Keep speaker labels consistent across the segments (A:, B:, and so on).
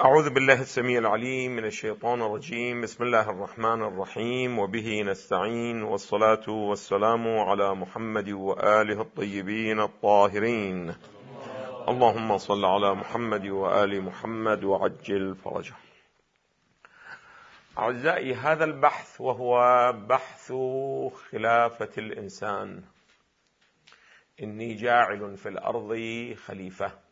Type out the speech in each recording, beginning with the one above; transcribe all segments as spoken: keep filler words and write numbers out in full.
A: أعوذ بالله السميع العليم من الشيطان الرجيم. بسم الله الرحمن الرحيم، وبه نستعين، والصلاة والسلام على محمد وآله الطيبين الطاهرين. اللهم صل على محمد وآل محمد وعجل فرجه. أعزائي، هذا البحث وهو بحث خلافة الإنسان. إني جاعل في الأرض خليفة.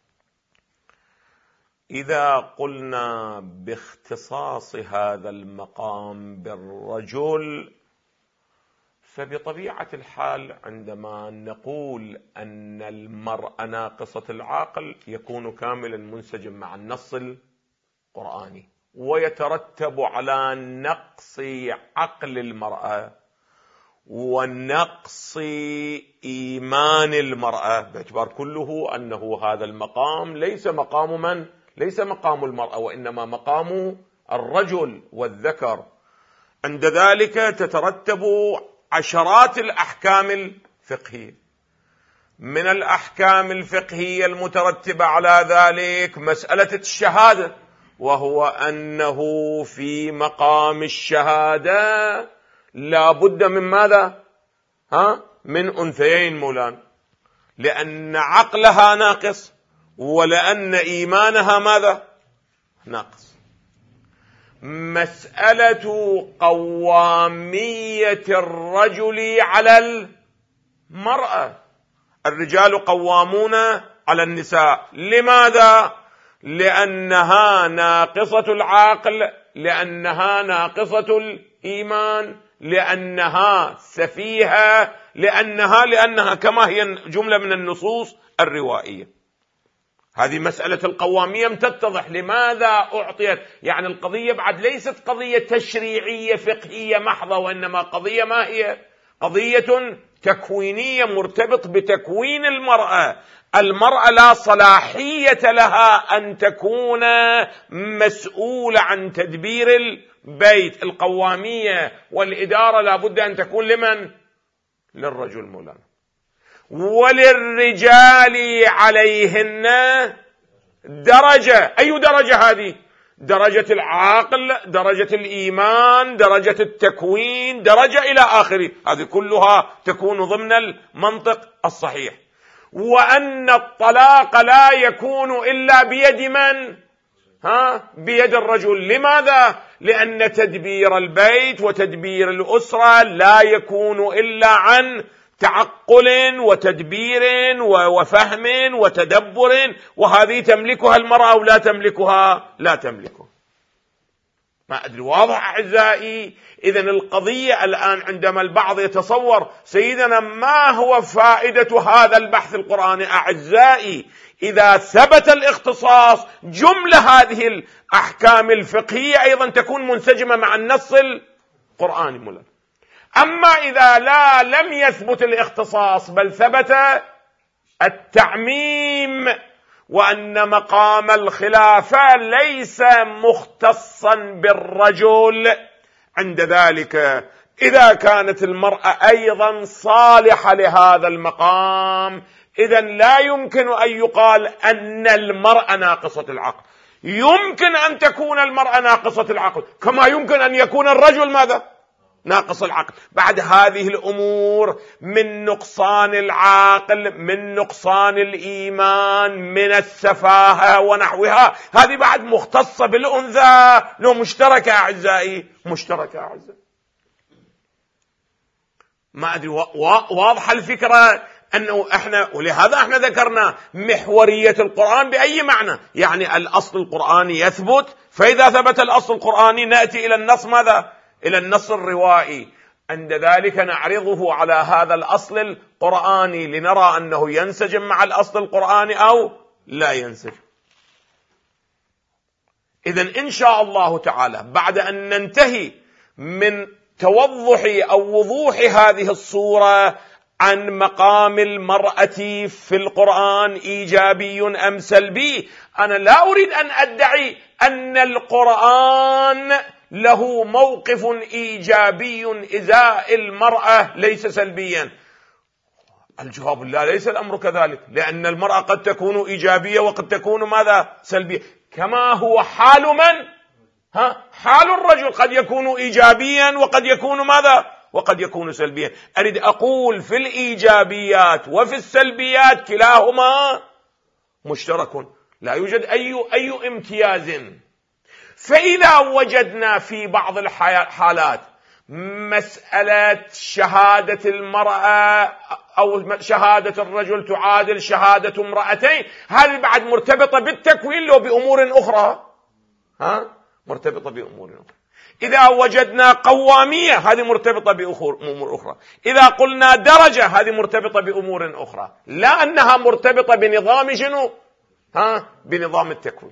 A: إذا قلنا باختصاص هذا المقام بالرجل، فبطبيعة الحال عندما نقول أن المرأة ناقصة العقل يكون كاملا منسجم مع النص القرآني، ويترتب على نقص عقل المرأة ونقص إيمان المرأة، باعتبار كله أنه هذا المقام ليس مقام من؟ ليس مقام المرأة، وإنما مقام الرجل والذكر. عند ذلك تترتب عشرات الأحكام الفقهية. من الأحكام الفقهية المترتبة على ذلك مسألة الشهادة، وهو أنه في مقام الشهادة لا بد من ماذا؟ ها؟ من أنثيين مولان، لأن عقلها ناقص ولأن إيمانها ماذا؟ ناقص. مسألة قوامية الرجل على المرأة. الرجال قوامون على النساء. لماذا؟ لأنها ناقصة العقل، لأنها ناقصة الإيمان، لأنها سفيهة، لأنها لأنها كما هي جملة من النصوص الروائية. هذه مسألة القوامية تتضح لماذا أعطيت. يعني القضية بعد ليست قضية تشريعية فقهية محضة، وإنما قضية ما هي؟ قضية تكوينية مرتبط بتكوين المرأة. المرأة لا صلاحية لها أن تكون مسؤولة عن تدبير البيت. القوامية والإدارة لا بد أن تكون لمن؟ للرجل مولانا. وللرجال عليهن درجة. أي درجة هذه؟ درجة العقل، درجة الإيمان، درجة التكوين، درجة إلى آخره. هذه كلها تكون ضمن المنطق الصحيح. وأن الطلاق لا يكون إلا بيد من؟ ها؟ بيد الرجل. لماذا؟ لأن تدبير البيت وتدبير الأسرة لا يكون إلا عن تعقل وتدبير وفهم وتدبر، وهذه تملكها المرأة أو لا تملكها؟ لا تملكها. ما أدري واضح أعزائي؟ إذن القضية الآن عندما البعض يتصور سيدنا ما هو فائدة هذا البحث القرآني؟ أعزائي، إذا ثبت الاختصاص جملة هذه الأحكام الفقهية أيضا تكون منسجمة مع النص القرآني مولانا. أما إذا لا لم يثبت الاختصاص بل ثبت التعميم، وأن مقام الخلافة ليس مختصا بالرجل، عند ذلك إذا كانت المرأة أيضا صالحة لهذا المقام، إذن لا يمكن أن يقال أن المرأة ناقصة العقل. يمكن أن تكون المرأة ناقصة العقل كما يمكن أن يكون الرجل ماذا؟ ناقص العقل. بعد هذه الأمور من نقصان العقل، من نقصان الإيمان، من السفاهة ونحوها، هذه بعد مختصة بالأنثى. لو مشتركة أعزائي، مشتركة أعزائي. ما أدري واضحة الفكرة؟ أنه إحنا ولهذا إحنا ذكرنا محورية القرآن بأي معنى. يعني الأصل القرآني يثبت، فإذا ثبت الأصل القرآني نأتي إلى النص ماذا؟ إلى النص الروائي. عند ذلك نعرضه على هذا الأصل القرآني لنرى أنه ينسجم مع الأصل القرآني أو لا ينسجم. إذن إن شاء الله تعالى بعد أن ننتهي من توضح أو وضوح هذه الصورة عن مقام المرأة في القرآن إيجابي أم سلبي، أنا لا أريد أن أدعي أن القرآن له موقف إيجابي إزاء المرأة ليس سلبيا. الجواب لا، ليس الأمر كذلك، لأن المرأة قد تكون إيجابية وقد تكون ماذا؟ سلبية. كما هو حال من؟ ها حال الرجل قد يكون إيجابيا وقد يكون ماذا؟ وقد يكون سلبيا. أريد أقول في الإيجابيات وفي السلبيات كلاهما مشترك، لا يوجد أي أي امتياز. فإذا وجدنا في بعض الحالات مسألة شهادة المرأة أو شهادة الرجل تعادل شهادة امرأتين، هذه بعد مرتبطة بالتكوين لو بأمور أخرى، ها مرتبطة بأمور أخرى. إذا وجدنا قوامية هذه مرتبطة بأمور أخرى. إذا قلنا درجة هذه مرتبطة بأمور أخرى، لا أنها مرتبطة بنظام شنو؟ ها بنظام التكوين.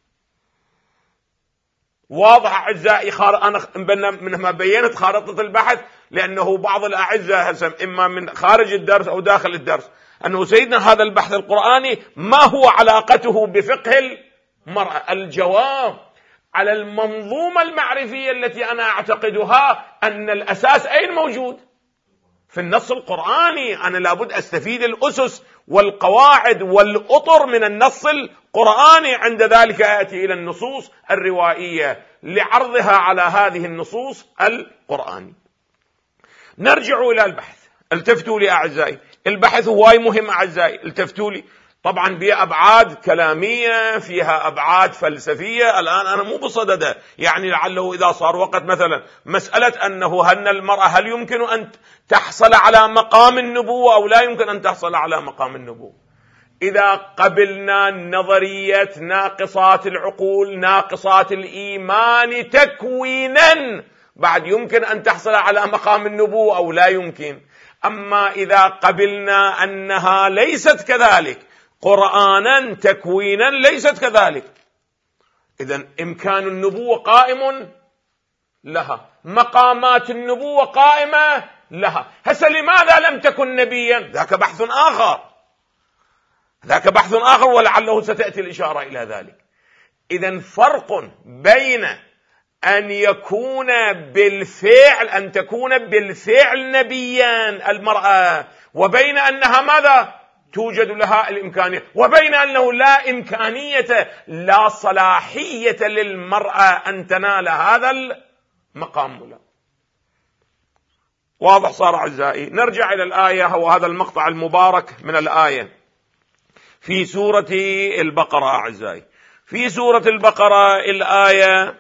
A: واضح أعزائي؟ خار... أنا منها بينت خارطة البحث، لأنه بعض الأعزة إما من خارج الدرس أو داخل الدرس أنه سيدنا هذا البحث القرآني ما هو علاقته بفقه المرأة؟ الجواب على المنظومة المعرفية التي أنا أعتقدها أن الأساس أين موجود؟ في النص القرآني. أنا لابد أستفيد الأسس والقواعد والأطر من النص القرآني، عند ذلك آتي إلى النصوص الروائية لعرضها على هذه النصوص القرآنية. نرجع إلى البحث. التفتوا لي أعزائي، البحث هواي مهم أعزائي، التفتوا لي. طبعا فيها أبعاد كلامية، فيها أبعاد فلسفية. الآن أنا مو بصدده، يعني لعله إذا صار وقت مثلا مسألة أنه هل المرأة هل يمكن أن تحصل على مقام النبوة أو لا يمكن أن تحصل على مقام النبوة. إذا قبلنا نظرية ناقصات العقول ناقصات الإيمان تكوينا، بعد يمكن أن تحصل على مقام النبوة أو لا يمكن. أما إذا قبلنا أنها ليست كذلك قرآنا تكوينا ليست كذلك، إذن إمكان النبوة قائم لها، مقامات النبوة قائمة لها. هسه لماذا لم تكن نبيا؟ ذاك بحث آخر، ذاك بحث آخر ولعله ستأتي الإشارة إلى ذلك. إذن فرق بين أن يكون بالفعل أن تكون بالفعل نبيا المرأة، وبين أنها ماذا؟ توجد لها الإمكانية، وبين أنه لا إمكانية لا صلاحية للمرأة أن تنال هذا المقام له. واضح صار أعزائي؟ نرجع إلى الآية وهذا المقطع المبارك من الآية في سورة البقرة أعزائي. في سورة البقرة الآية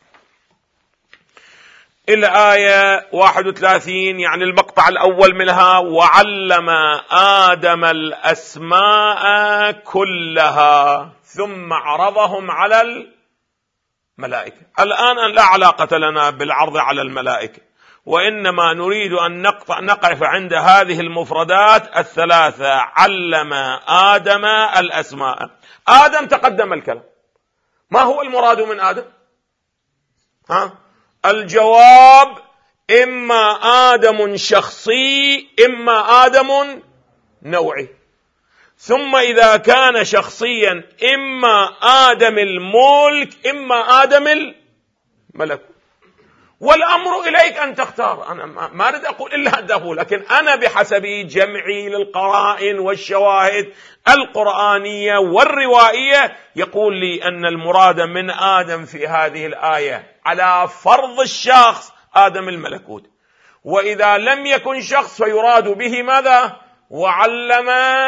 A: الآية واحد وثلاثين، يعني المقطع الأول منها: وعلم آدم الأسماء كلها ثم عرضهم على الملائكة. الآن لا علاقة لنا بالعرض على الملائكة، وإنما نريد أن نقطع نقف عند هذه المفردات الثلاثة: علم آدم الأسماء. آدم تقدم الكلام، ما هو المراد من آدم؟ ها؟ الجواب: إما آدم شخصي إما آدم نوعي. ثم إذا كان شخصيا إما آدم الملك إما آدم الملك. والأمر إليك أن تختار. أنا ما أريد أقول إلا أدخل، لكن أنا بحسب جمعي للقرائن والشواهد القرآنية والروائية يقول لي أن المراد من آدم في هذه الآية على فرض الشخص آدم الملكوت، وإذا لم يكن شخص فيراد به ماذا؟ وعلم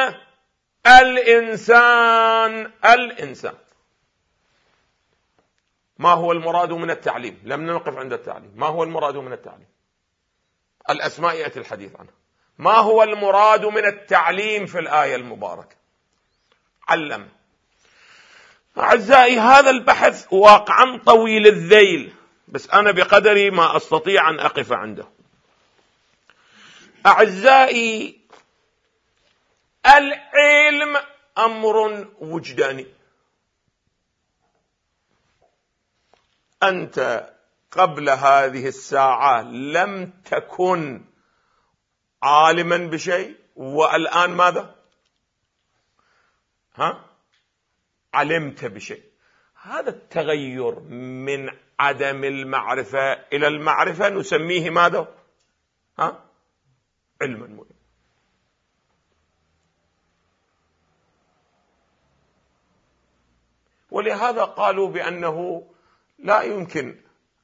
A: الإنسان الإنسان. ما هو المراد من التعليم؟ لم نقف عند التعليم. ما هو المراد من التعليم؟ الأسماء يأتي الحديث عنها. ما هو المراد من التعليم في الآية المباركة؟ علم. أعزائي هذا البحث واقعا طويل الذيل، بس أنا بقدر ما أستطيع أن أقف عنده. أعزائي العلم أمر وجداني. أنت قبل هذه الساعة لم تكن عالما بشيء، والآن ماذا؟ ها؟ علمت بشيء. هذا التغير من عدم المعرفة إلى المعرفة نسميه ماذا؟ ها؟ علما مهم. ولهذا قالوا بأنه لا يمكن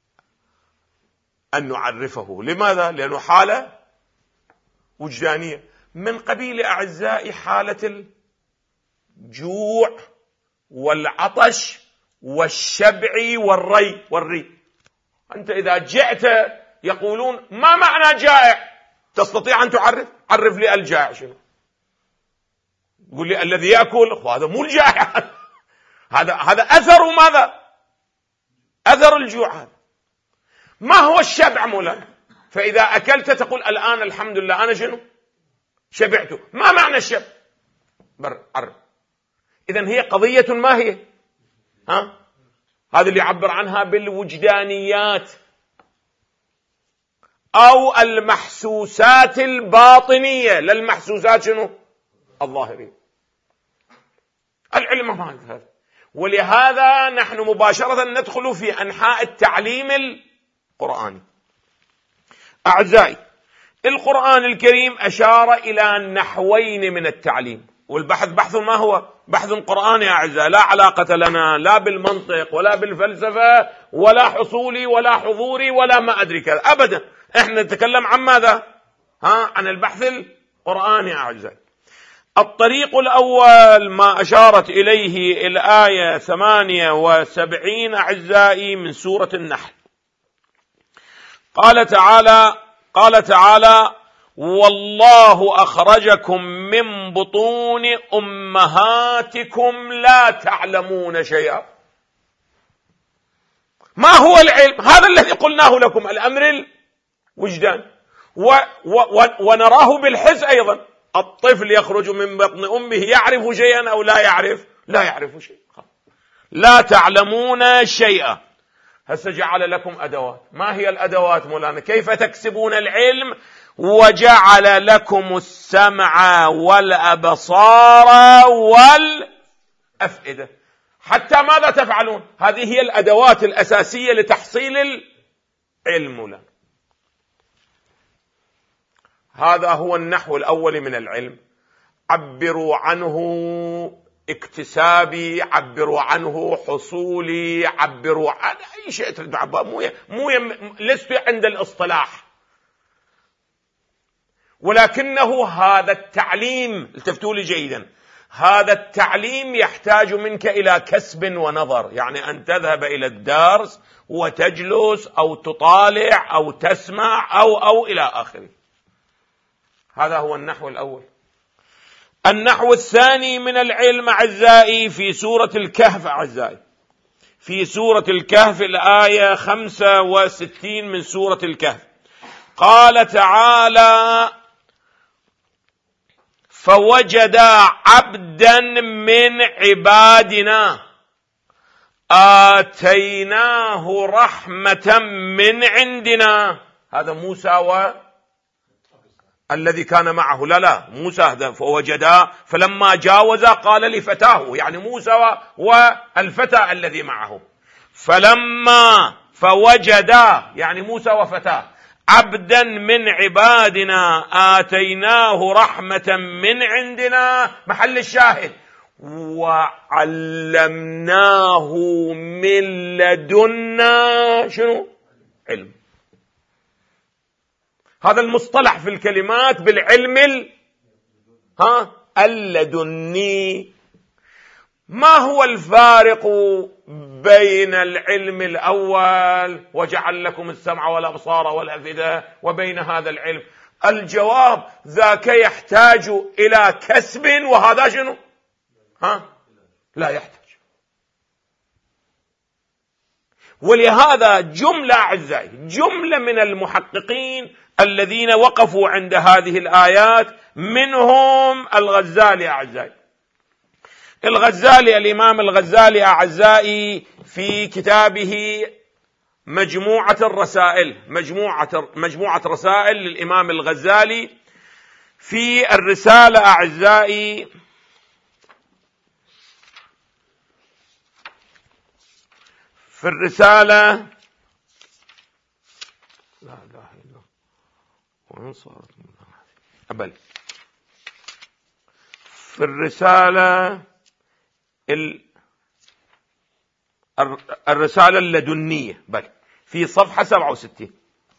A: أن نعرفه. لماذا؟ لأنه حالة وجدانية من قبيل أعزائي حالة الجوع والعطش والشبع والري والري. أنت إذا جعت يقولون ما معنى جائع؟ تستطيع أن تعرف؟ عرف لي الجائع شنو؟ قل لي الذي يأكل. هذا مو الجائع هذا هذا أثر ماذا؟ أثر الجوع. هذا ما هو الشبع مولانا؟ فإذا أكلت تقول الآن الحمد لله أنا شنو؟ شبعت. ما معنى الشبع؟ بر عرف. إذن هي قضية ما هي؟ ها؟ هذا اللي يعبر عنها بالوجدانيات أو المحسوسات الباطنية، لا المحسوسات شنو؟ الظاهرية. العلم ما هذا. ولهذا نحن مباشرة ندخل في أنحاء التعليم القرآني. أعزائي، القرآن الكريم أشار إلى نحوين من التعليم، والبحث بحث ما هو؟ بحث قرآني يا أعزائي، لا علاقة لنا لا بالمنطق ولا بالفلسفة ولا حصولي ولا حضوري ولا ما أدري كذا أبدا. إحنا نتكلم عن ماذا؟ ها؟ عن البحث القرآني يا أعزائي. الطريق الأول ما أشارت إليه الآية ثمانية وسبعين أعزائي من سورة النحل. قال تعالى قال تعالى والله أخرجكم من بطون أمهاتكم لا تعلمون شيئا. ما هو العلم؟ هذا الذي قلناه لكم، الأمر الوجدان، و و ونراه بالحس أيضا. الطفل يخرج من بطن أمه يعرف شيئا أو لا يعرف؟ لا يعرف شيئا. لا تعلمون شيئا. هسه جعل لكم أدوات. ما هي الأدوات مولانا؟ كيف تكسبون العلم؟ وجعل لكم السمع والأبصار والأفئدة. حتى ماذا تفعلون؟ هذه هي الأدوات الأساسية لتحصيل العلم مولانا. هذا هو النحو الأول من العلم. عبروا عنه اكتسابي، عبروا عنه حصولي، عبروا عن أي شيء تريد عبر. مو مو لست عند الاصطلاح، ولكنه هذا التعليم، التفتوا لي جيدا، هذا التعليم يحتاج منك إلى كسب ونظر، يعني أن تذهب إلى الدرس وتجلس أو تطالع أو تسمع أو أو إلى آخره. هذا هو النحو الأول. النحو الثاني من العلم أعزائي في سورة الكهف. أعزائي، في سورة الكهف الآية خمسة وستين من سورة الكهف قال تعالى فوجدا عبدا من عبادنا آتيناه رحمة من عندنا. هذا موسى و الذي كان معه. لا لا موسى هذا فوجدا، فلما جاوز قال لفتاه، يعني موسى والفتى الذي معه. فلما فوجدا يعني موسى وفتاه عبدا من عبادنا آتيناه رحمة من عندنا، محل الشاهد، وعلمناه من لدنا شنو؟ علم. هذا المصطلح في الكلمات بالعلم ال... ها اللدني. ما هو الفارق بين العلم الأول وجعل لكم السمع والأبصار والأفئدة وبين هذا العلم؟ الجواب ذاك يحتاج إلى كسب وهذا شنو؟ ها لا يحتاج. ولهذا جملة أعزائي، جملة من المحققين الذين وقفوا عند هذه الآيات، منهم الغزالي أعزائي. الغزالي الإمام الغزالي أعزائي في كتابه مجموعة الرسائل، مجموعة مجموعة رسائل للإمام الغزالي، في الرسالة أعزائي في الرسالة لا إله إلا وين صارت أبل في الرسالة الرسالة اللدنية بل في صفحة سبعة وستين: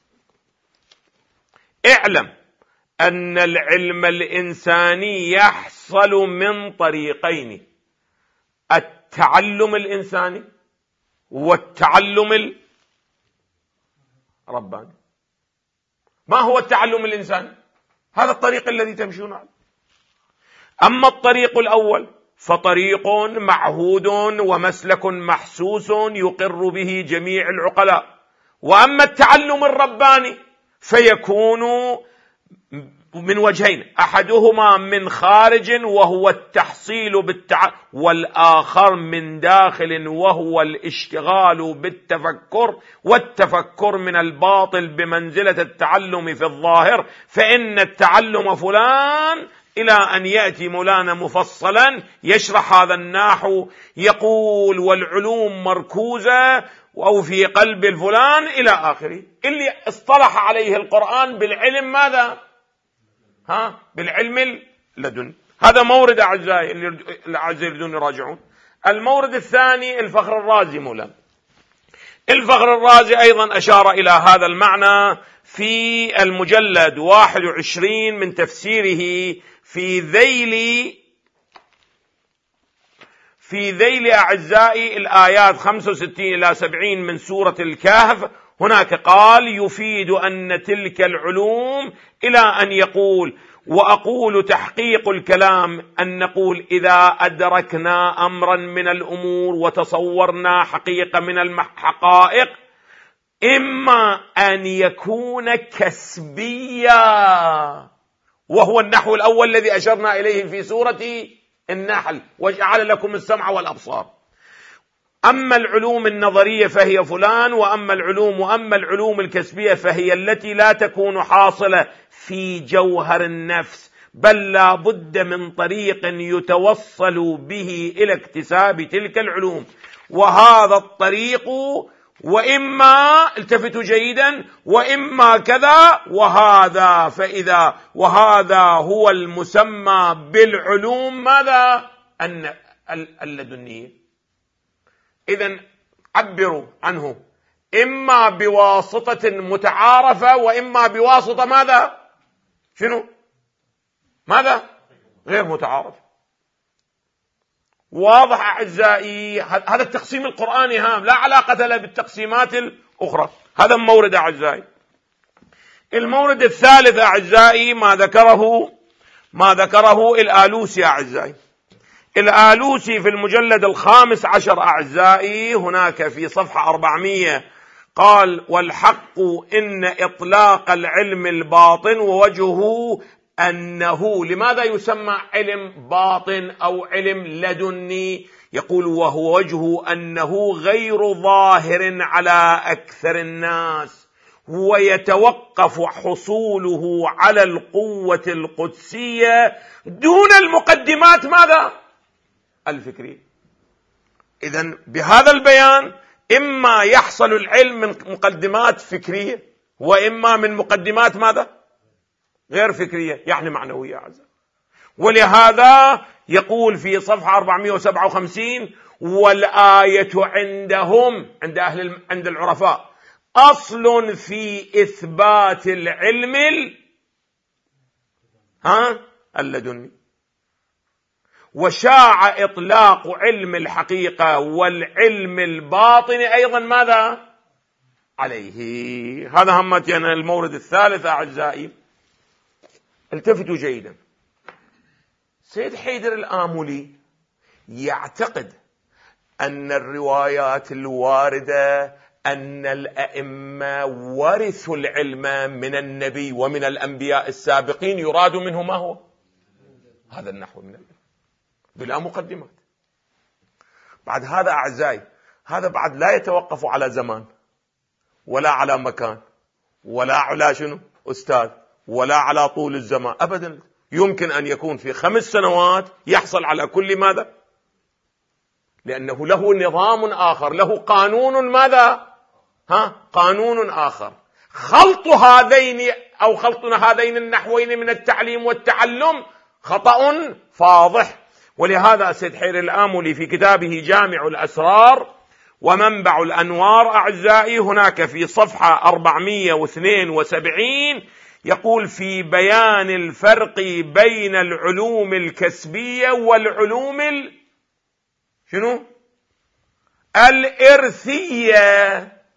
A: اعلم أن العلم الإنساني يحصل من طريقين: التعلم الإنساني والتعلم الرباني. ما هو التعلم الإنساني؟ هذا الطريق الذي تمشون عليه. أما الطريق الأول فطريق معهود ومسلك محسوس يقر به جميع العقلاء. وأما التعلم الرباني فيكون من وجهين: أحدهما من خارج وهو التحصيل بالتع... والآخر من داخل وهو الاشتغال بالتفكر، والتفكر من الباطل بمنزلة التعلم في الظاهر. فإن التعلم فلان إلى أن يأتي مولانا مفصلا يشرح هذا النحو يقول: والعلوم مركوزة أو في قلب الفلان إلى آخره، اللي اصطلح عليه القرآن بالعلم ماذا؟ ها بالعلم اللدني. هذا مورد أعزائي الأعزائي يريدون يراجعون. المورد الثاني الفخر الرازي مولانا. الفخر الرازي أيضا أشار إلى هذا المعنى في المجلد واحد وعشرين من تفسيره في ذيل في ذيل أعزائي الآيات خمسة وستين إلى سبعين من سورة الكهف. هناك قال: يفيد أن تلك العلوم إلى أن يقول: وأقول تحقيق الكلام أن نقول إذا أدركنا أمرا من الأمور وتصورنا حقيقة من الحقائق، إما أن يكون كسبيا، وهو النحو الأول الذي أشرنا إليه في سورة النحل: وجعل لكم السمع والأبصار. أما العلوم النظرية فهي فلان، وأما العلوم وأما العلوم الكسبية فهي التي لا تكون حاصلة في جوهر النفس، بل لا بد من طريق يتوصل به إلى اكتساب تلك العلوم. وهذا الطريق وإما، التفتوا جيدا، وإما كذا وهذا، فإذا وهذا هو المسمى بالعلوم ماذا؟ أن اللدنية. إذن عبروا عنه إما بواسطة متعارفة وإما بواسطة ماذا؟ شنو؟ ماذا؟ غير متعارف. واضح أعزائي؟ هذا التقسيم القرآني هام، لا علاقة له بالتقسيمات الأخرى. هذا مورد أعزائي. المورد الثالث أعزائي ما ذكره ما ذكره الآلوسي أعزائي. الآلوسي في المجلد الخامس عشر أعزائي هناك في صفحة أربعمائة قال: والحق إن إطلاق العلم الباطن ووجهه أنه، لماذا يسمى علم باطن أو علم لدني؟ يقول: وهو وجهه أنه غير ظاهر على أكثر الناس، ويتوقف حصوله على القوة القدسية دون المقدمات ماذا؟ الفكرية. إذن بهذا البيان إما يحصل العلم من مقدمات فكرية، وإما من مقدمات ماذا؟ غير فكرية، يعني معنوية أعزائي. ولهذا يقول في صفحة أربعمائة وسبعة وخمسين: والآية عندهم، عند أهل عند العرفاء، أصل في إثبات العلم ها اللدني. وشاع إطلاق علم الحقيقة والعلم الباطن أيضا ماذا؟ عليه. هذا همتنا المورد الثالث أعزائي. التفتوا جيدا. سيد حيدر الآملي يعتقد أن الروايات الواردة أن الأئمة ورثوا العلم من النبي ومن الأنبياء السابقين يراد منه ما هو؟ هذا النحو من العلم بلا مقدمات. بعد هذا أعزائي، هذا بعد لا يتوقف على زمان ولا على مكان ولا على شنو أستاذ ولا على طول الزمان أبدا. يمكن أن يكون في خمس سنوات يحصل على كل ماذا؟ لأنه له نظام آخر، له قانون ماذا؟ ها؟ قانون آخر. خلط هذين أو خلطنا هذين النحوين من التعليم والتعلم خطأ فاضح. ولهذا سيد حيدر الآملي في كتابه جامع الأسرار ومنبع الأنوار أعزائي هناك في صفحة أربعمائة واثنين وسبعين يقول في بيان الفرق بين العلوم الكسبية والعلوم ال... شنو؟ الإرثية،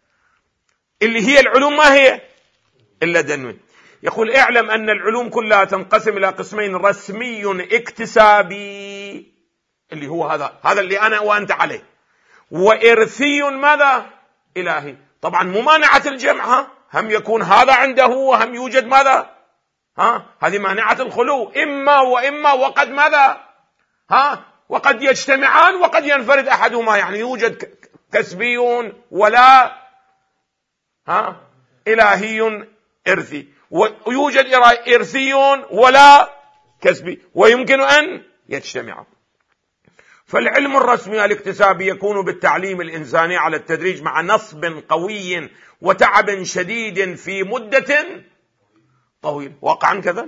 A: اللي هي العلوم ما هي اللدنية. يقول اعلم أن العلوم كلها تنقسم إلى قسمين: رسمي اكتسابي اللي هو هذا هذا اللي أنا وأنت عليه، وإرثي ماذا؟ إلهي. طبعا ممانعة الجمع، ها؟ هم يكون هذا عنده وهم يوجد ماذا؟ ها؟ هذه مانعة الخلو، إما وإما، وقد ماذا؟ ها؟ وقد يجتمعان وقد ينفرد أحدهما، يعني يوجد كسبي ولا ها إلهي إرثي، ويوجد إرثي ولا كسبي، ويمكن أن يجتمع. فالعلم الرسمي الاكتسابي يكون بالتعليم الإنساني على التدريج مع نصب قوي وتعب شديد في مدة طويلة. واقعا كذا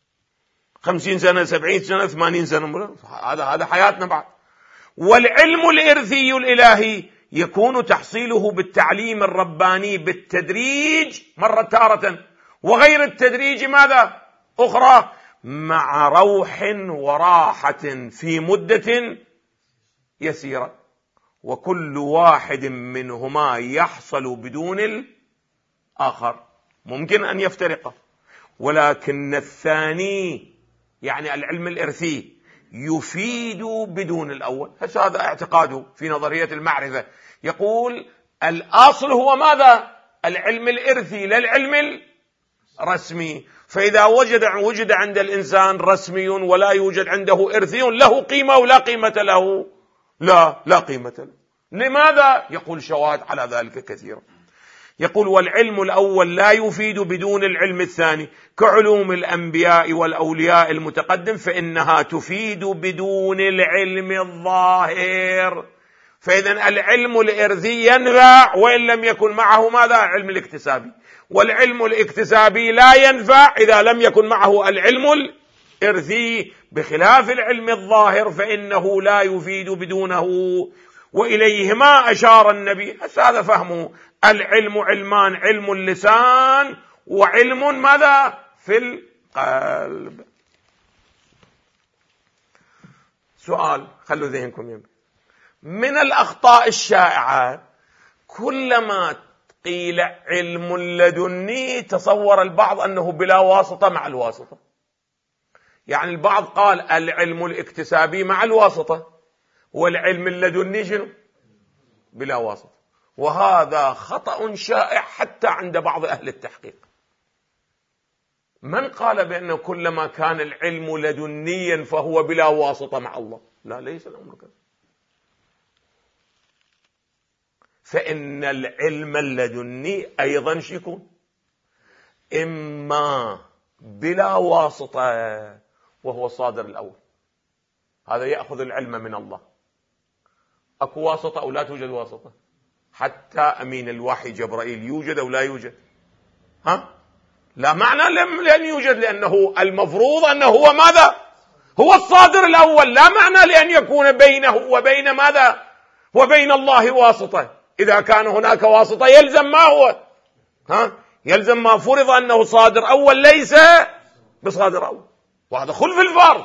A: خمسين سنة، سبعين سنة، ثمانين سنة، هذا هذا حياتنا بعد. والعلم الإرثي الإلهي يكون تحصيله بالتعليم الرباني بالتدريج مرة تارة، وغير التدريج ماذا؟ أخرى، مع روح وراحة في مدة يسيرة، وكل واحد منهما يحصل بدون الآخر، ممكن أن يفترق، ولكن الثاني يعني العلم الإرثي يفيد بدون الأول. هذا اعتقاده في نظرية المعرفة، يقول الأصل هو ماذا؟ العلم الإرثي لا العلم الرسمي. فإذا وجد وجد عند الإنسان رسمي ولا يوجد عنده إرثي، له قيمة ولا قيمة له؟ لا لا قيمة له. لماذا؟ يقول شواهد على ذلك كثيرة. يقول والعلم الأول لا يفيد بدون العلم الثاني، كعلوم الأنبياء والأولياء المتقدم، فإنها تفيد بدون العلم الظاهر. فإذا العلم الإرثي ينفع وإن لم يكن معه ماذا؟ علم الاكتسابي. والعلم الاكتسابي لا ينفع إذا لم يكن معه العلم الإرثي، بخلاف العلم الظاهر فإنه لا يفيد بدونه. وإليه ما أشار النبي. هذا فهمه. العلم علمان: علم اللسان وعلم ماذا؟ في القلب. سؤال خلوا ذهنكم يمكن. من الأخطاء الشائعة كلما قيل علم لدني تصور البعض أنه بلا واسطة مع الواسطة. يعني البعض قال العلم الاكتسابي مع الواسطة، والعلم اللدني شنو؟ بلا واسطة. وهذا خطأ شائع حتى عند بعض أهل التحقيق. من قال بأنه كلما كان العلم لدنيا فهو بلا واسطة مع الله؟ لا، ليس الأمر كذا. فإن العلم اللدني أيضا شيكون إما بلا واسطة وهو الصادر الأول، هذا يأخذ العلم من الله. أكو واسطة أو لا توجد واسطة؟ حتى أمين الوحي جبرائيل يوجد أو لا يوجد؟ ها؟ لا معنى لن يوجد، لأنه المفروض أنه هو ماذا؟ هو الصادر الأول. لا معنى لأن يكون بينه وبين ماذا؟ وبين الله واسطة. إذا كان هناك واسطة يلزم ما هو؟ ها؟ يلزم ما فرض أنه صادر أول ليس بصادر أول، وهذا خلف الفرض.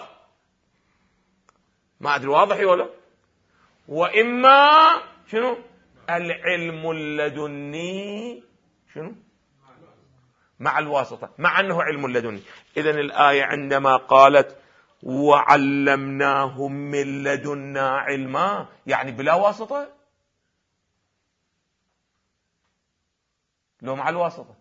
A: ما أدري واضح ولا؟ وإما شنو؟ العلم اللدني شنو؟ مع الواسطة، مع أنه علم لدني. إذن الآية عندما قالت وعلمناهم من لدنا علما، يعني بلا واسطة؟ لو مع الواسطة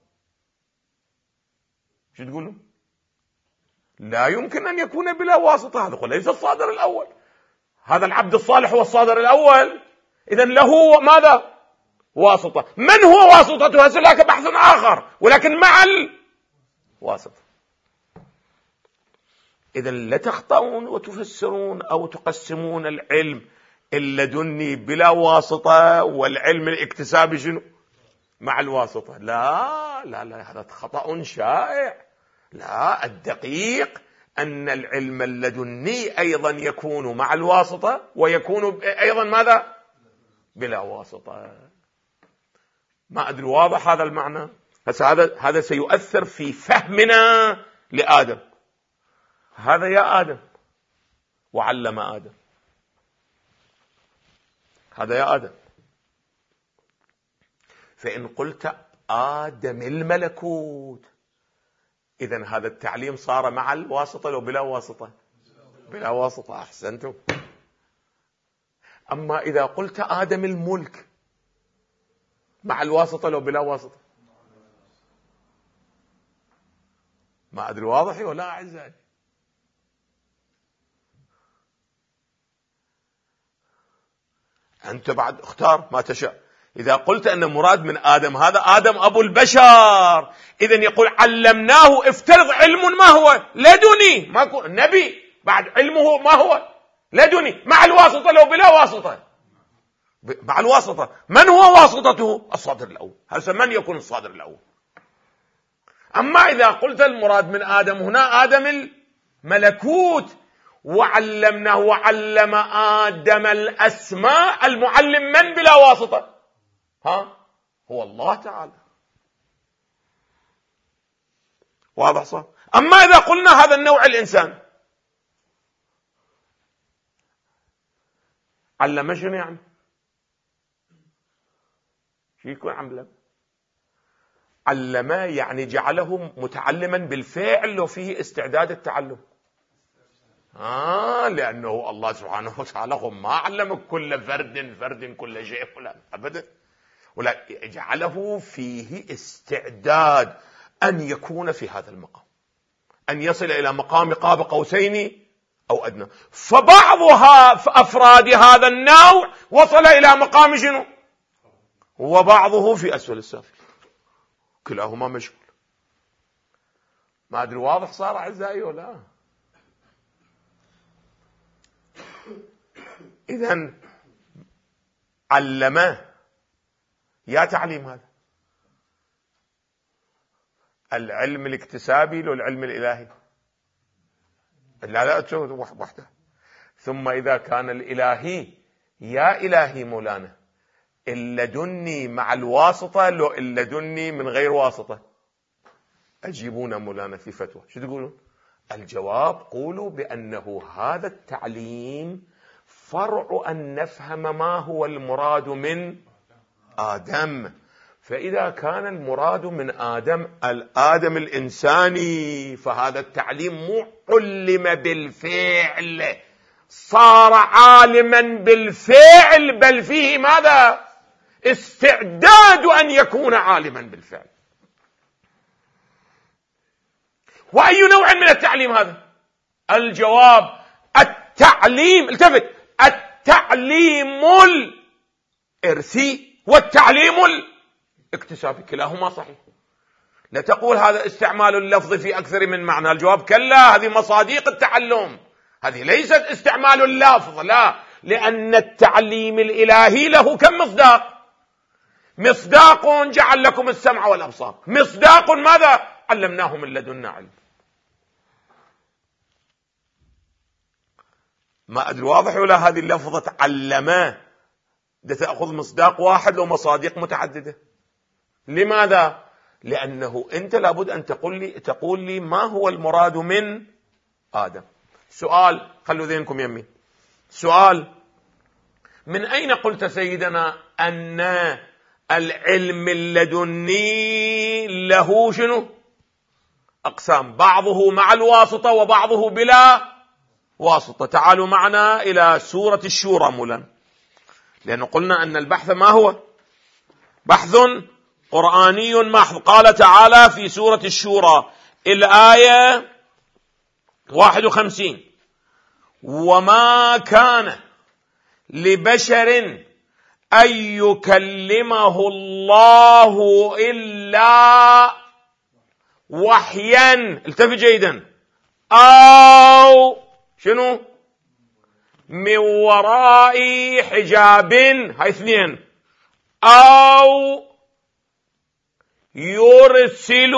A: شو تقولوا؟ لا يمكن أن يكون بلا واسطة، هذا ليس الصادر الأول. هذا العبد الصالح هو الصادر الأول، إذن له ماذا؟ واسطة. من هو واسطته؟ هذا بحث آخر، ولكن مع الواسطة. إذن لا تخطئون وتفسرون أو تقسمون العلم اللدني بلا واسطة والعلم الاكتسابي شنو؟ مع الواسطة. لا لا لا، هذا خطأ شائع. لا، الدقيق أن العلم اللدني أيضا يكون مع الواسطة، ويكون أيضا ماذا؟ بلا واسطة. ما أدري واضح هذا المعنى؟ بس هذا هذا سيؤثر في فهمنا لآدم. هذا يا آدم وعلم آدم، هذا يا آدم. فإن قلت آدم الملكوت، إذن هذا التعليم صار مع الواسطة لو بلا واسطة؟ بلا واسطة. أحسنتم. أما إذا قلت آدم الملك، مع الواسطة لو بلا واسطة؟ ما أدري واضح ولا أعزائي؟ أنت بعد اختار ما تشاء. إذا قلت أن مراد من آدم هذا آدم أبو البشر، إذن يقول علمناه. افترض علم ما هو لدني، ما يكون نبي بعد علمه ما هو لدني، مع الواسطة لو بلا واسطة؟ مع الواسطة. من هو واسطته؟ الصادر الأول. هذا من يكون الصادر الأول؟ أما إذا قلت المراد من آدم هنا آدم الملكوت، وعلمناه وعلم آدم الأسماء، المعلم من بلا واسطة؟ ها هو الله تعالى. واضح صح؟ أما إذا قلنا هذا النوع الإنسان، علم شنو يعني؟ شو يكون علم؟ علم يعني جعله متعلما بالفعل وفيه استعداد التعلم. آه لأنه الله سبحانه وتعالى ما علم كل فرد فرد كل شيء ولا أبدا، ولا جعله فيه استعداد أن يكون في هذا المقام، أن يصل إلى مقام قاب قوسين أو أدنى. فبعضها في أفراد هذا النوع وصل إلى مقام شنو؟ وبعضه في أسفل السافل، كلاهما مشغول. ما أدري واضح صار أعزائي ولا؟ إذن علمه يا تعليم هذا العلم الاكتسابي لو العلم الإلهي؟ لا لا تشوف وحده. ثم إذا كان الإلهي يا إلهي مولانا اللدني مع الواسطة لو اللدني من غير واسطة؟ أجيبونا مولانا في فتوى. شو تقولون؟ الجواب قولوا بأنه هذا التعليم فرع أن نفهم ما هو المراد من آدم. فإذا كان المراد من آدم الآدم الإنساني، فهذا التعليم مو علم بالفعل، صار عالما بالفعل، بل فيه ماذا؟ استعداد أن يكون عالما بالفعل. وأي نوع من التعليم هذا؟ الجواب التعليم، التفت، التعليم الإرثي والتعليم الاكتسابي، كلاهما صحيح. لا تقول هذا استعمال اللفظ في أكثر من معنى. الجواب كلا، هذه مصاديق التعلم، هذه ليست استعمال اللفظ، لا، لأن التعليم الإلهي له كم مصداق؟ مصداق جعل لكم السمع والأبصار، مصداق ماذا؟ علمناه من لدنا علم. ما أدري واضح ولا؟ هذه اللفظة علمه ده تأخذ مصداق واحد لو مصادق متعددة. لماذا؟ لأنه أنت لابد أن تقول لي, تقول لي ما هو المراد من آدم. سؤال، خلوا ذهنكم يمين. سؤال، من أين قلت سيدنا أن العلم اللدني له شنو؟ أقسام، بعضه مع الواسطة وبعضه بلا واسطة. تعالوا معنا إلى سورة الشورى مولانا، لأنه قلنا أن البحث ما هو؟ بحث قرآني محض. قال تعالى في سورة الشورى الآية واحد وخمسين: وما كان لبشر أن يكلمه الله إلا وحيا، التفت جيدا، أو شنو؟ من وراء حجاب، هاي اثنين، أو يرسل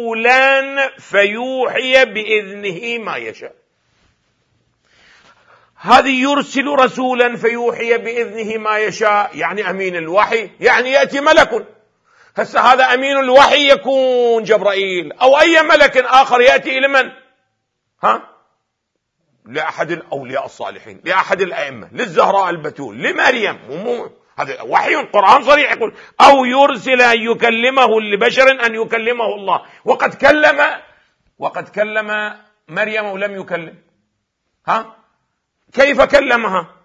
A: رسولا فيوحي بإذنه ما يشاء. هذه يرسل رسولا فيوحي بإذنه ما يشاء، يعني أمين الوحي، يعني يأتي ملك. هسه هذا أمين الوحي يكون جبرائيل أو أي ملك آخر يأتي إلى من؟ ها؟ لأحد الأولياء الصالحين، لأحد الأئمة، للزهراء البتول، لمريم. هذا وحي، قرآن صريح يقول أو يرسل أن يكلمه لبشر أن يكلمه الله. وقد كلم وقد كلم مريم ولم يكلم. ها؟ كيف كلمها؟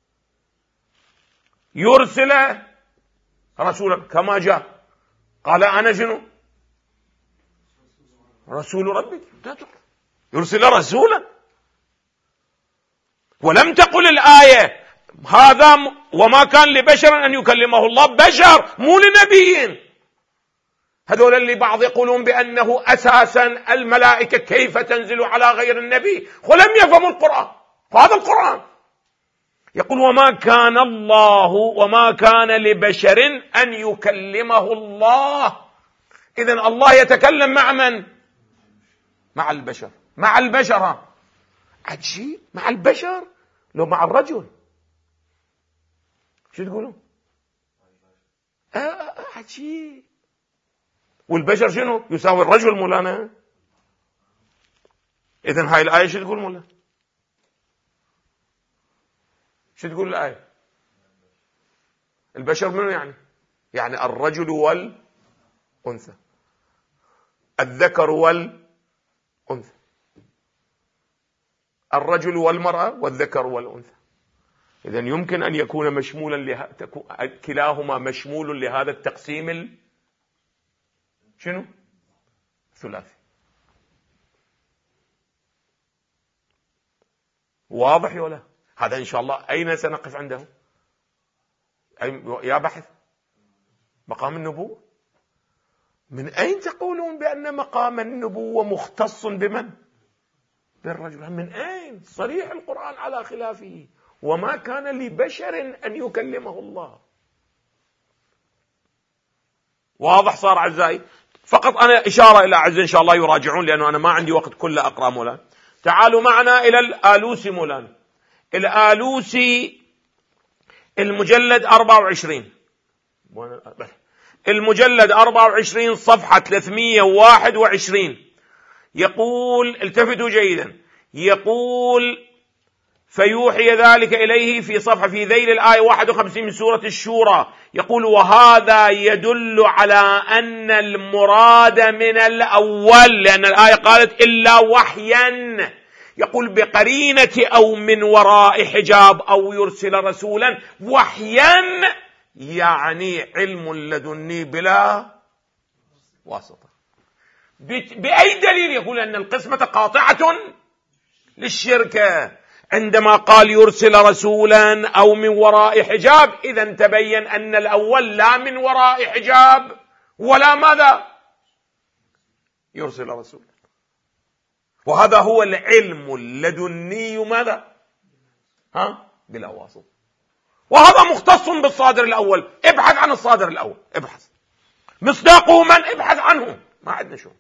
A: يرسل رسولا كما جاء، قال أنا شنو؟ رسول ربك. يرسل رسولا. ولم تقل الآية هذا وما كان لبشر أن يكلمه الله، بشر مو لنبيين. هذول اللي بعض يقولون بأنه أساسا الملائكة كيف تنزل على غير النبي، ولم يفهموا القرآن. هذا القرآن يقول وما كان الله وما كان لبشر أن يكلمه الله. إذن الله يتكلم مع من؟ مع البشر. مع البشر. عجيب، مع البشر لو مع الرجل شو تقولون؟ آه عجيب. والبشر شنو؟ يساوي الرجل مولانا. إذن هاي الآية شو تقول مولانا؟ شو تقول الآية؟ البشر منو يعني؟ يعني الرجل والأنثى، الذكر والأنثى، الرجل والمرأة والذكر والأنثى. إذن يمكن أن يكون مشمولا له... كلاهما مشمول لهذا التقسيم ال... شنو؟ ثلاثي. واضح ولا؟ هذا إن شاء الله أين سنقف عنده؟ أي... يا بحث مقام النبوة. من أين تقولون بأن مقام النبوة مختص بمن؟ بالرجل. من أين؟ صريح القرآن على خلافه. وما كان لبشر أن يكلمه الله. واضح صار أعزائي؟ فقط أنا إشارة إلى أعزائي إن شاء الله يراجعون، لأنه أنا ما عندي وقت كله أقرأ مولانا. تعالوا معنا إلى الآلوسي مولانا. الآلوسي المجلد أربعة وعشرين، المجلد أربعة وعشرين صفحة ثلاثمئة وواحد وعشرين، يقول التفتوا جيدا، يقول فيوحي ذلك إليه في صفحة في ذيل الآية واحد وخمسين من سورة الشورى، يقول وهذا يدل على أن المراد من الأول، لأن الآية قالت إلا وحيا، يقول بقرينة أو من وراء حجاب أو يرسل رسولا. وحيا يعني علم لدني بلا واسطة. بأي دليل؟ يقول أن القسمة قاطعة للشركة. عندما قال يرسل رسولا أو من وراء حجاب، إذن تبين أن الأول لا من وراء حجاب ولا ماذا؟ يرسل رسولا. وهذا هو العلم اللدني ماذا؟ ها؟ بلا واسطة. وهذا مختص بالصادر الأول. ابحث عن الصادر الأول، ابحث مصداقه من، ابحث عنه، ما عندنا شو.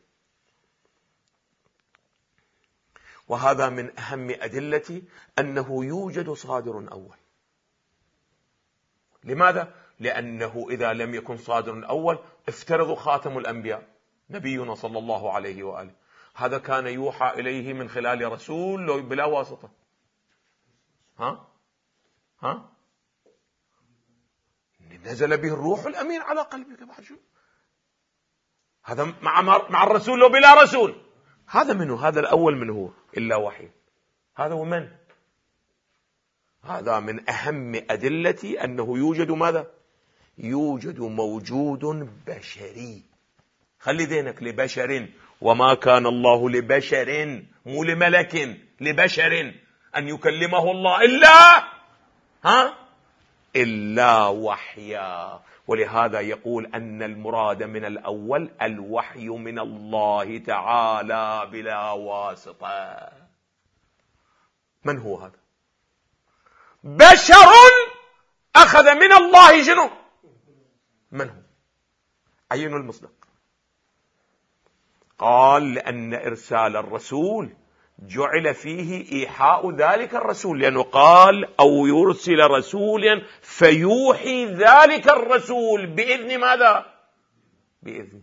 A: وهذا من أهم أدلة أنه يوجد صادر أول. لماذا؟ لأنه إذا لم يكن صادر أول افترضوا خاتم الأنبياء نبينا صلى الله عليه وآله، هذا كان يوحى إليه من خلال رسول بلا واسطة. ها؟ ها؟ نزل به الروح الأمين على قلبك بعد شو؟ هذا مع مع الرسول لو بلا رسول. هذا منه؟ هذا الأول من هو إلا وحي. هذا هو من؟ هذا من أهم أدلة أنه يوجد ماذا؟ يوجد موجود بشري. خلي ذهنك لبشر. وما كان الله لبشر، مو لملك، لبشر أن يكلمه الله إلا ها إلا وحيا. ولهذا يقول أن المراد من الأول الوحي من الله تعالى بلا واسطة. من هو هذا؟ بشر أخذ من الله شنو؟ من هو؟ عين المصدق. قال لأن إرسال الرسول جعل فيه إيحاء ذلك الرسول، لأنه قال أو يرسل رسولا فيوحي ذلك الرسول بإذن ماذا؟ بإذن.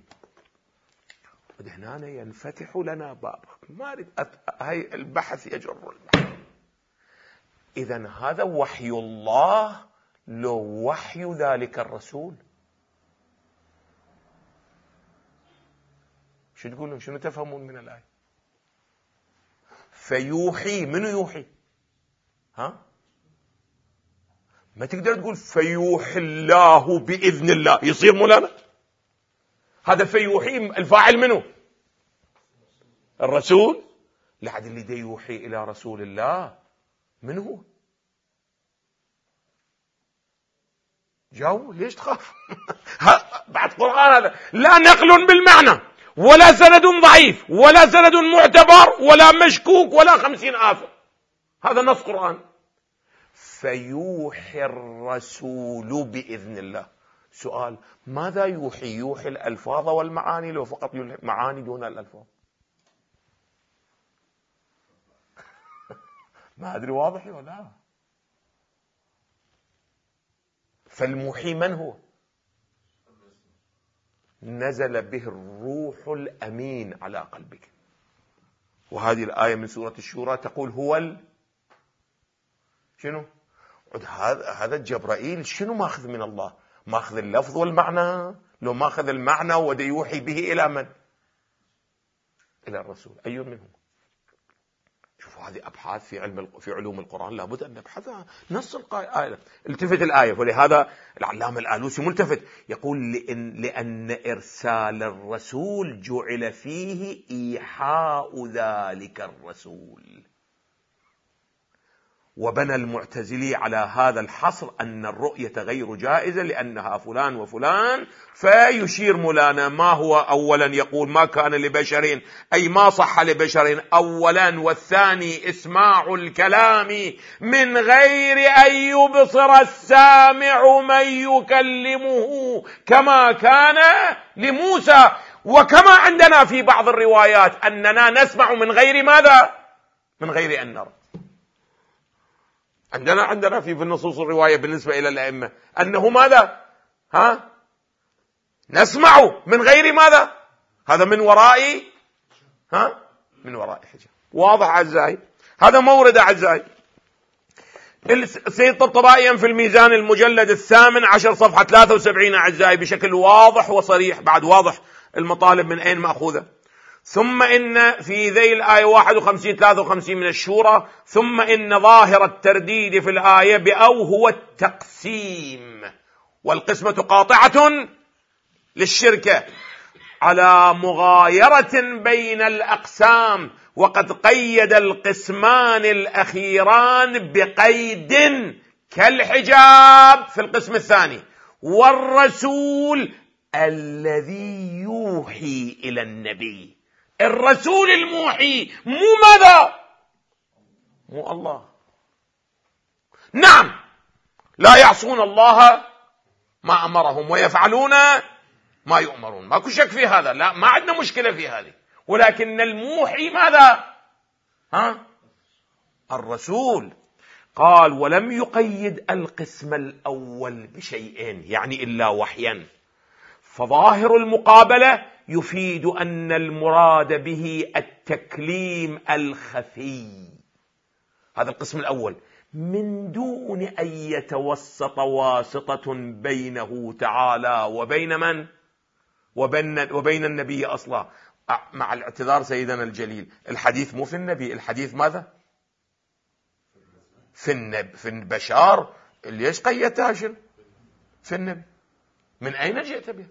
A: هنا ينفتح لنا باب، ما أريد أت... هاي البحث يجر البحث. إذن هذا وحي الله لو وحي ذلك الرسول؟ شو تقولون؟ شنو تفهمون من الآية؟ فيوحي، منو يوحي؟ ها؟ ما تقدر تقول فيوحي الله بإذن الله، يصير مولانا هذا فيوحي الفاعل منه الرسول. لعد اللي دي يوحي إلى رسول الله من هو؟ جاو ليش تخاف؟ بعد قرآن هذا لا نقل بالمعنى ولا سند ضعيف ولا سند معتبر ولا مشكوك ولا خمسين آفة، هذا نص قرآن. فيوحي الرسول بإذن الله. سؤال: ماذا يوحي؟ يوحي الألفاظ والمعاني لو فقط معاني دون الألفاظ؟ ما أدري واضح ولا لا. فالموحي من هو؟ نزل به الروح الأمين على قلبك. وهذه الآية من سورة الشورى تقول هو ال... شنو؟ هذا هذا جبرائيل شنو ماخذ من الله؟ ماخذ اللفظ والمعنى؟ لو ماخذ المعنى ودي يوحي به إلى من؟ إلى الرسول. أي منهم؟ شوفوا هذه أبحاث في علم في علوم القرآن لابد أن نبحثها. نص الآية، التفت الآية، ولهذا العلامة الآلوسي ملتفت يقول لأن, لأن إرسال الرسول جعل فيه إيحاء ذلك الرسول. وبنى المعتزلي على هذا الحصر أن الرؤية غير جائزة لأنها فلان وفلان، فيشير مولانا ما هو أولا يقول ما كان لبشر أي ما صح لبشر أولا، والثاني إسماع الكلام من غير أن يبصر السامع من يكلمه كما كان لموسى. وكما عندنا في بعض الروايات أننا نسمع من غير ماذا؟ من غير أن نرى. عندنا عندنا في في النصوص الرواية بالنسبة إلى الأئمة أنه ماذا؟ ها؟ نسمع من غير ماذا؟ هذا من وراء ها؟ من وراء حجاب. واضح أعزائي؟ هذا مورد أعزائي. السيد الطبطبائي في الميزان المجلد الثامن عشر صفحة ثلاثة وسبعين أعزائي بشكل واضح وصريح، بعد واضح المطالب من أين مأخوذة. ثم إن في ذي الآية واحد وخمسين ثلاثة وخمسين من الشورى، ثم إن ظاهر الترديد في الآية بأو هو التقسيم، والقسمة قاطعة للشركة على مغايرة بين الأقسام، وقد قيد القسمان الأخيران بقيد كالحجاب في القسم الثاني، والرسول الذي يوحي إلى النبي. الرسول الموحي مو ماذا؟ مو الله. نعم لا يعصون الله ما أمرهم ويفعلون ما يؤمرون، ماكو شك في هذا، لا ما عندنا مشكلة في هذه، ولكن الموحي ماذا؟ ها؟ الرسول. قال ولم يقيد القسم الأول بشيئين، يعني إلا وحيا، فظاهر المقابلة يفيد أن المراد به التكليم الخفي، هذا القسم الأول، من دون أن يتوسط واسطة بينه تعالى وبين من؟ وبين, وبين النبي أصلا. مع الاعتذار سيدنا الجليل، الحديث مو في النبي، الحديث ماذا؟ في النبي، في البشار. ليش قيدتها شنو؟ في النبي. من أين جئت به؟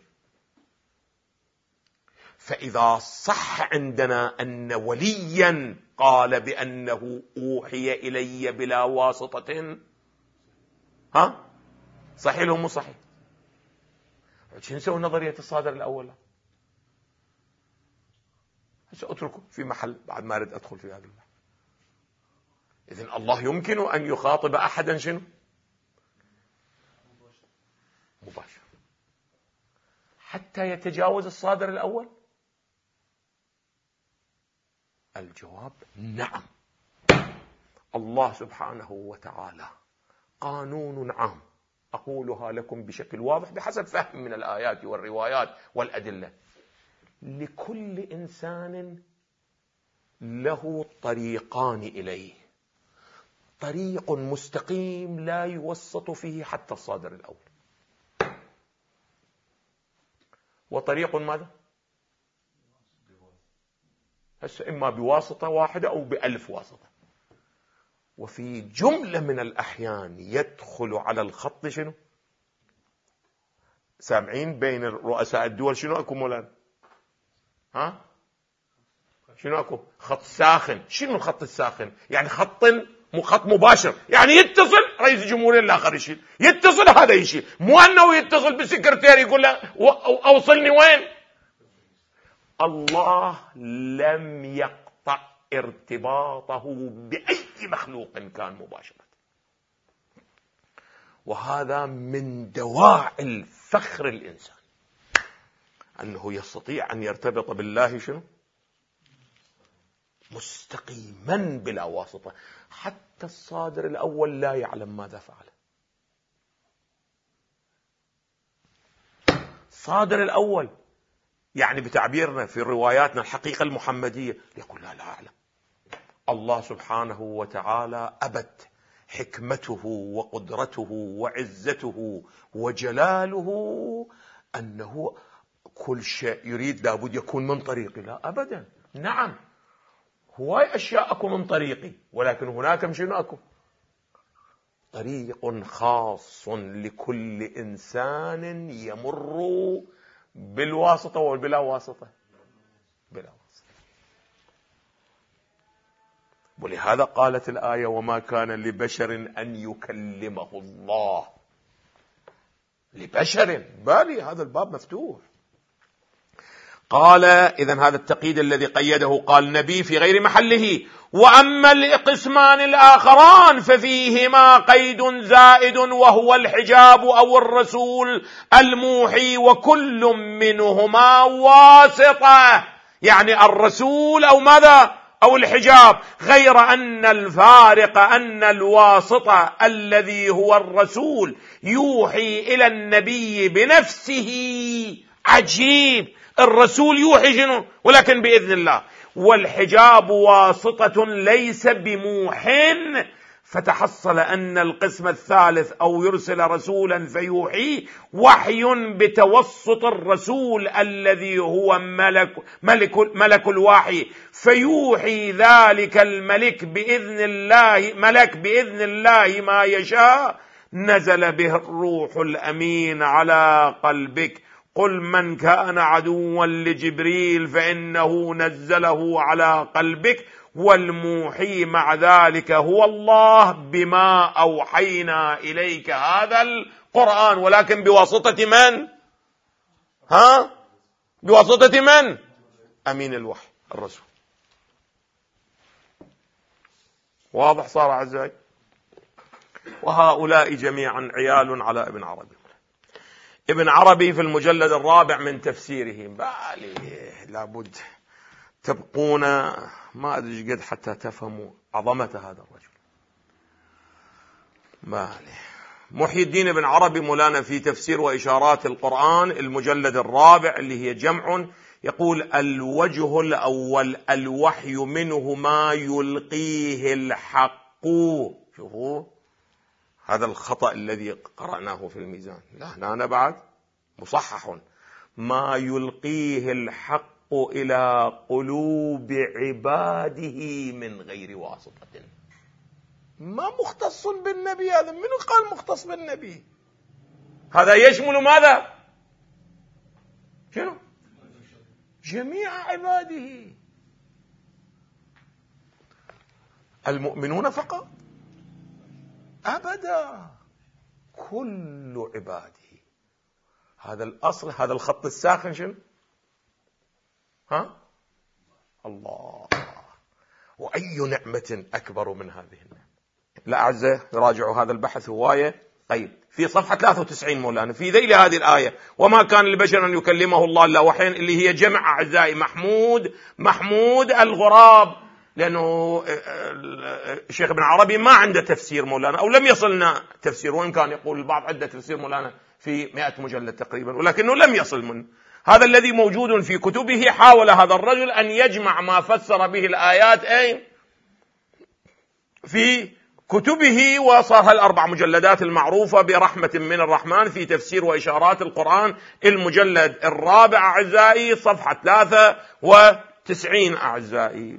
A: فإذا صح عندنا أن وليا قال بأنه أوحي إلي بلا واسطة، ها؟ صحيح له مو صحيح؟ شو نسوي نظرية الصادر الأول؟ سأتركه في محل بعد ما أريد أدخل في هذا المحل. إذن الله يمكن أن يخاطب أحدا شنو؟ مباشر، حتى يتجاوز الصادر الأول. الجواب نعم. الله سبحانه وتعالى قانون عام أقولها لكم بشكل واضح بحسب فهم من الآيات والروايات والأدلة. لكل إنسان له طريقان إليه، طريق مستقيم لا يوسط فيه حتى الصادر الأول، وطريق ماذا؟ هسه إما بواسطة واحدة أو بألف واسطة. وفي جملة من الأحيان يدخل على الخط شنو؟ سامعين بين رؤساء الدول شنو أكو مولانا؟ ها؟ شنو أكو؟ خط ساخن. شنو الخط الساخن؟ يعني خط مو خط مباشر، يعني يتصل رئيس الجمهورية الآخر يشيل، يتصل هذا يشيل، مو أنه يتصل بالسكرتير يقول له أوصلني وين. الله لم يقطع ارتباطه بأي مخلوق كان مباشرة، وهذا من دواعي الفخر الإنسان أنه يستطيع أن يرتبط بالله شنو؟ مستقيما بلا واسطة. حتى الصادر الأول لا يعلم ماذا فعل. الصادر الأول يعني بتعبيرنا في رواياتنا الحقيقة المحمدية يقول لا لا أعلم. الله سبحانه وتعالى أبت حكمته وقدرته وعزته وجلاله أنه كل شيء يريد لابد يكون من طريقي. لا أبدا. نعم هواي أشياء أكو من طريقي، ولكن هناك مشين أكو طريق خاص لكل إنسان يمر بالواسطة وبلا واسطة. بلا واسطة. ولهذا قالت الآية وما كان لبشر أن يكلمه الله. لبشر بالي هذا الباب مفتوح. قال إذن هذا التقييد الذي قيده قال نبي في غير محله. وأما القسمان الآخران ففيهما قيد زائد وهو الحجاب أو الرسول الموحي، وكل منهما واسطة، يعني الرسول أو ماذا أو الحجاب، غير أن الفارق أن الواسطة الذي هو الرسول يوحي إلى النبي بنفسه. عجيب، الرسول يوحي شنو ولكن بإذن الله، والحجاب واسطة ليس بموح. فتحصل أن القسم الثالث أو يرسل رسولا فيوحي وحي بتوسط الرسول الذي هو ملك, ملك, ملك الوحي، فيوحي ذلك الملك بإذن الله ملك بإذن الله ما يشاء. نزل به الروح الأمين على قلبك. قل من كان عدوا لجبريل فإنه نزله على قلبك، والموحي مع ذلك هو الله بما أوحينا إليك هذا القرآن. ولكن بواسطة من؟ ها؟ بواسطة من؟ أمين الوحي الرسول. واضح صار أعزائي؟ وهؤلاء جميعا عيال على ابن عربي. ابن عربي في المجلد الرابع من تفسيره بالي لابد تبقون ما أدري قد حتى تفهموا عظمة هذا الرجل. بالي محي الدين ابن عربي مولانا في تفسير وإشارات القرآن المجلد الرابع اللي هي جمع، يقول الوجه الأول الوحي منه ما يلقيه الحق. شوفوا هذا الخطأ الذي قرأناه في الميزان، لا أنا بعد مصحح. ما يلقيه الحق إلى قلوب عباده من غير واسطة. ما مختص بالنبي، هذا من قال مختص بالنبي؟ هذا يشمل ماذا؟ شنو؟ جميع عباده المؤمنون فقط؟ أبدا، كل عباده. هذا الأصل، هذا الخط الساخن شنو؟ ها؟ الله. وأي نعمة أكبر من هذه النعمة؟ لا أعزة راجعوا هذا البحث هواية. طيب في صفحة ثلاثة وتسعين مولانا في ذيل هذه الآية وما كان لبشر أن يكلمه الله إلا وحيا، اللي هي جمع أعزائي محمود محمود الغراب لأنه الشيخ ابن عربي ما عنده تفسير مولانا، أو لم يصلنا تفسير، وإن كان يقول البعض عنده تفسير مولانا في مئة مجلد تقريبا، ولكنه لم يصل من هذا الذي موجود في كتبه. حاول هذا الرجل أن يجمع ما فسر به الآيات أين في كتبه، وصار الأربع مجلدات المعروفة برحمة من الرحمن في تفسير وإشارات القرآن، المجلد الرابع أعزائي صفحة ثلاثة وتسعين أعزائي.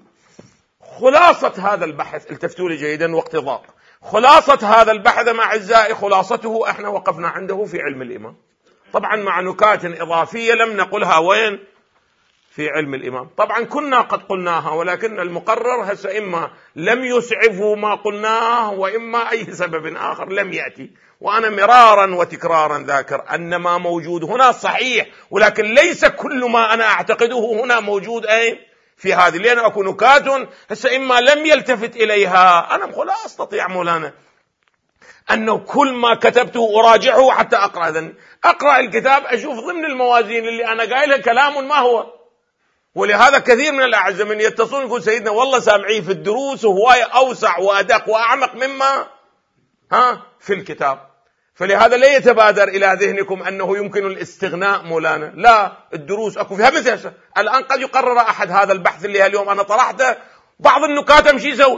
A: خلاصة هذا البحث، التفتوا لي جيدا واقتضاء، خلاصة هذا البحث مع أعزائي، خلاصته احنا وقفنا عنده في علم الإمام، طبعا مع نكات إضافية لم نقلها وين في علم الإمام. طبعا كنا قد قلناها، ولكن المقرر هسه إما لم يسعفه ما قلناه، وإما أي سبب آخر لم يأتي. وأنا مرارا وتكرارا ذاكر أن ما موجود هنا صحيح، ولكن ليس كل ما أنا أعتقده هنا موجود أين في هذه، لأن أكون نكات هسه إما لم يلتفت إليها. أنا لا أستطيع مولانا أنه كل ما كتبته أراجعه حتى أقرأ ذني. أقرأ الكتاب أشوف ضمن الموازين اللي أنا قايلها كلام ما هو. ولهذا كثير من الأعزة من يتصلون يقول سيدنا والله سامعيه في الدروس وهواية أوسع وأدق وأعمق مما ها في الكتاب. فلهذا لا يتبادر إلى ذهنكم أنه يمكن الاستغناء مولانا، لا، الدروس أكو فيها مثل الآن قد يقرر أحد هذا البحث اللي اليوم أنا طرحته، بعض النكات أمشي يسوي،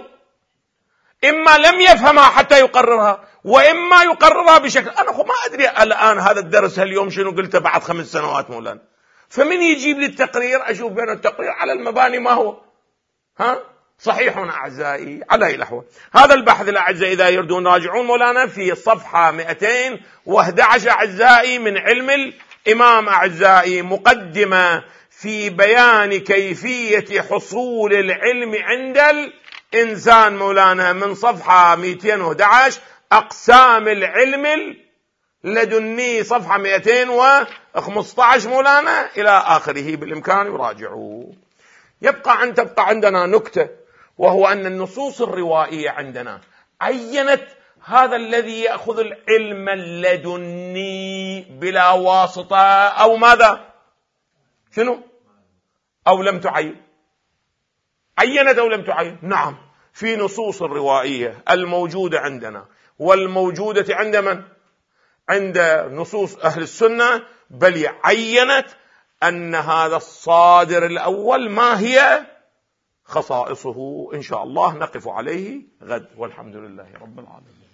A: إما لم يفهمها حتى يقررها، وإما يقررها بشكل أنا ما أدري الآن هذا الدرس اليوم شنو قلته بعد خمس سنوات مولانا. فمن يجيب لي التقرير أشوف بين التقرير على المباني ما هو ها صحيح أعزائي على أي الأحوال. هذا البحث الأعزائي إذا يردون راجعون مولانا في صفحة مئتين وأحد عشر أعزائي من علم الإمام أعزائي، مقدمة في بيان كيفية حصول العلم عند الإنسان مولانا، من صفحة مئتين وأحد عشر أقسام العلم لدني صفحة مئتين وخمسة عشر مولانا إلى آخره، بالإمكان يراجعوا. يبقى أن تبقى عندنا نكتة، وهو أن النصوص الروائية عندنا عينت هذا الذي يأخذ العلم اللدني بلا واسطة أو ماذا شنو أو لم تعين، عينت أو لم تعين. نعم، في نصوص الروائية الموجودة عندنا والموجودة عند من؟ عند نصوص أهل السنة، بل عينت أن هذا الصادر الأول ما هي خصائصه. إن شاء الله نقف عليه غد، والحمد لله رب العالمين.